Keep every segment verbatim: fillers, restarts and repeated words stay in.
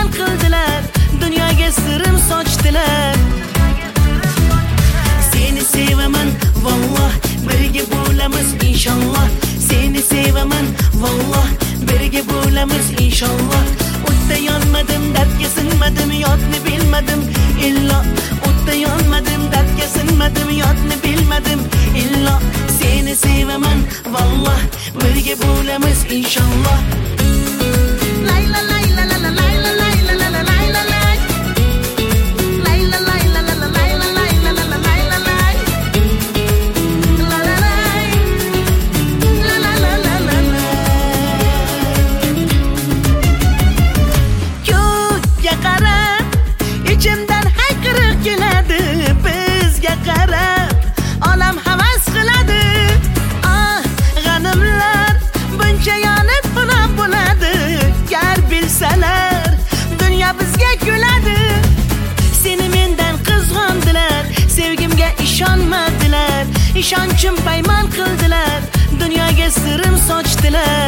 payman qildilar, dunyoga sirim sochdilar. Seni sevaman valloh, birga bo'lamiz inshaalloh. Seni sevaman valloh, birga bo'lamiz inshaalloh. O'tda yonmadim, dardga sinmadim, yotni bilmadim illo. O'tda yonmadim, dardga sinmadim, yotni bilmadim illo. Seni sevaman valloh, birga bo'lamiz inshaalloh. Layla layla la la layla layla la la layla lay. Layla layla la la layla layla la la layla lay. La la lay. La la la la la la. Ko'kga qarab, ichimdan hayqiriq keladi. Bizga qarab, olam havas qiladi. Ah, g'animlar buncha yonib xunob bo'ladi. Gar bilsalar, dunyo bizga kuladi. Seni mendan qizg'ondilar, sevgimga ishonmadilar. Ishonchim payman qildilar, dunyoga sirim sochdilar.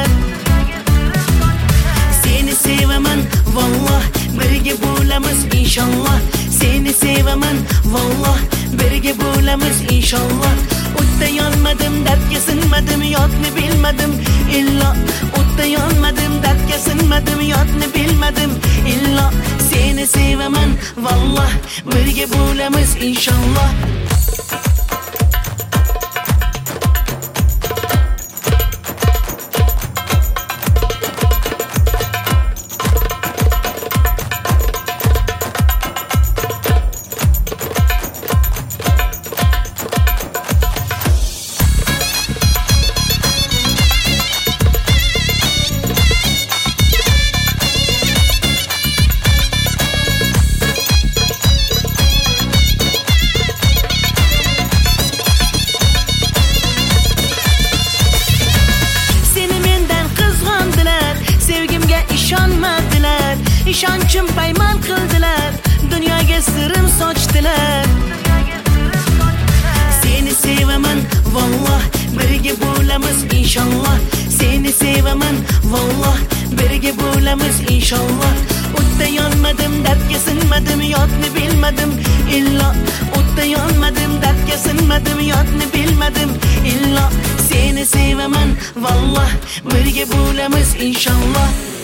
Seni sevaman valloh, birga bo'lamiz inshaalloh. Seni sevaman valloh, birga bo'lamiz inshaalloh. O'tda yonmadim, dardga sinmadim, yotni bilmadim illo. O'tda yonmadim, dardga sinmadim, yotni bilmadim illo. Seni sevaman valloh, birga bo'lamiz inshaalloh. ishonmadilar, ishonchim payman qildilar, dunyoga sirim sochdilar. Seni sevaman valloh, birga bo'lamiz inshaalloh. Seni sevaman valloh, birga bo'lamiz inshaalloh. O'tda yonmadim, dardga sinmadim, yotni bilmadim illo. O'tda yonmadim, dardga sinmadim, yotni bilmadim illo. Seni sevaman valloh, birga bo'lamiz inshaalloh.